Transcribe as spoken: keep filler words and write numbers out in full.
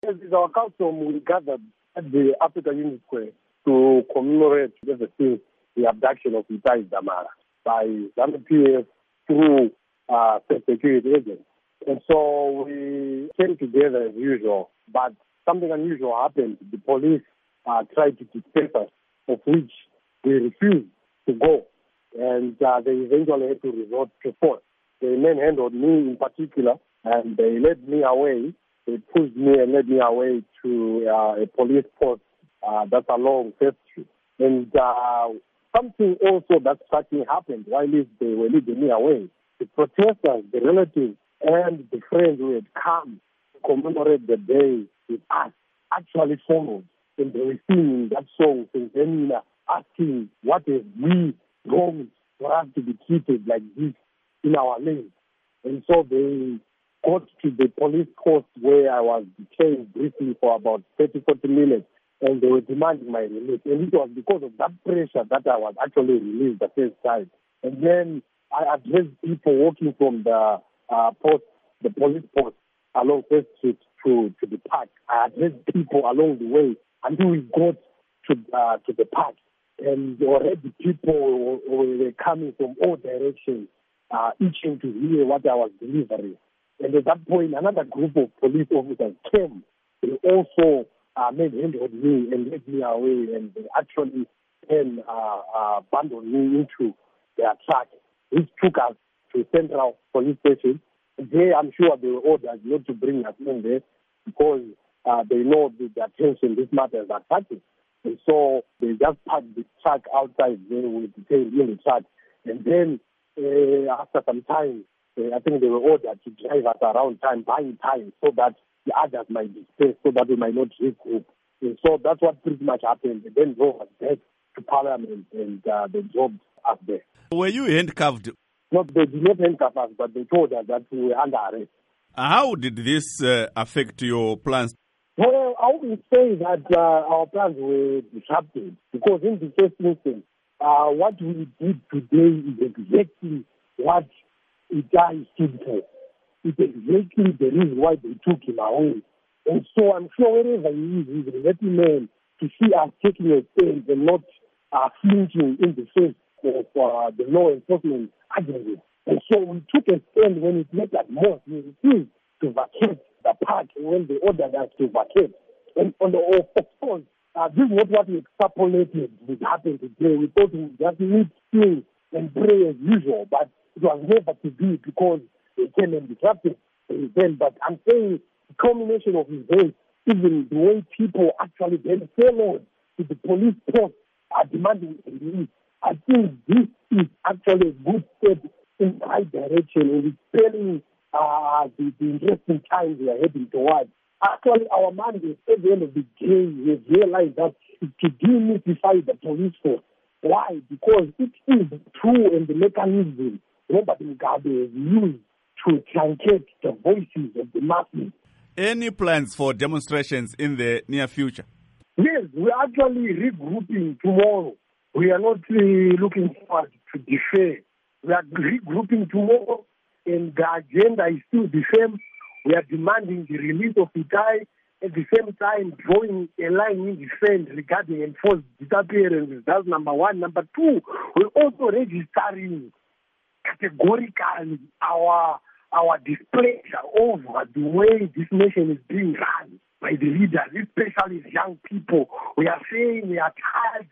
As is our custom, we gathered at the Africa Unity Square to commemorate ever since the abduction of Itai Dzamara by ZANU P F through uh, security agents. And so we came together as usual, but something unusual happened. The police uh, tried to disperse us, of which we refused to go. And uh, they eventually had to resort to force. They manhandled me in particular, and they led me away. They pushed me and led me away to uh, a police post uh, that's along First Street. And uh, something also that struck me happened while they were leading me away. The protesters, the relatives, and the friends who had come to commemorate the day with us actually followed. And they were singing that song, and asking what have we wrong for us to be treated like this in our land. And so they got to the police post where I was detained briefly for about thirty, forty minutes, and they were demanding my release. And it was because of that pressure that I was actually released the first time. And then I addressed people walking from the uh, post, the police post along First Street to, to the park. I addressed people along the way until we got to the, to the park. And already people were coming from all directions, uh, itching to hear what I was delivering. And at that point, another group of police officers came. They also uh, made hand on me and led me away, and they actually then uh, uh, abandoned me into their truck, which took us to Central Police Station. There, I'm sure they were ordered not to bring us in there because uh, they know the, the attention this matter is attracting. And so they just parked the truck outside there with the tail in the truck. And then uh, after some time, uh, I think they were ordered to drive us around time, buying time, so that the others might disperse, so that we might not regroup. And so that's what pretty much happened. They then drove us back to Parliament, and uh, they dropped us there. Were you handcuffed? No, they did not handcuff us, but they told us that we were under arrest. How did this uh, affect your plans? Well, I would say that uh, our plans were disrupted because in the first instance, uh, what we did today is exactly what Itai stood for. It's exactly the reason why they took him away. And so I'm sure wherever he is, he's a happy man to see us taking a stand and not uh, flinching in the face of uh, the law enforcement agencies. And so we took a stand when it mattered most. We refused to vacate the park when they ordered us to vacate. And on the of course, uh, this is not what we extrapolated would happen today. We thought we would just meet, sing, and pray as usual, but it was never to be because they came and disrupted the event. But I'm saying the culmination of events, even the way people actually then followed to the police post are demanding a release. I think this is actually a good step in the right direction, and it's telling uh, the, the interesting times we are heading towards. Actually, our mandate at the end of the day, we have realized that to demystify the police force. Why? Because it is true and the mechanism Robert Mugabe has used to truncate the voices of the masses. Any plans for demonstrations in the near future? Yes, we are actually regrouping tomorrow. We are not uh, looking forward to defer. We are regrouping tomorrow, and the agenda is still the same. We are demanding the release of Itai, at the same time drawing a line in the sand regarding enforced disappearances. That's number one. Number two, we're also registering categorically our our displeasure over the way this nation is being run by the leaders, especially the young people. We are saying we are tired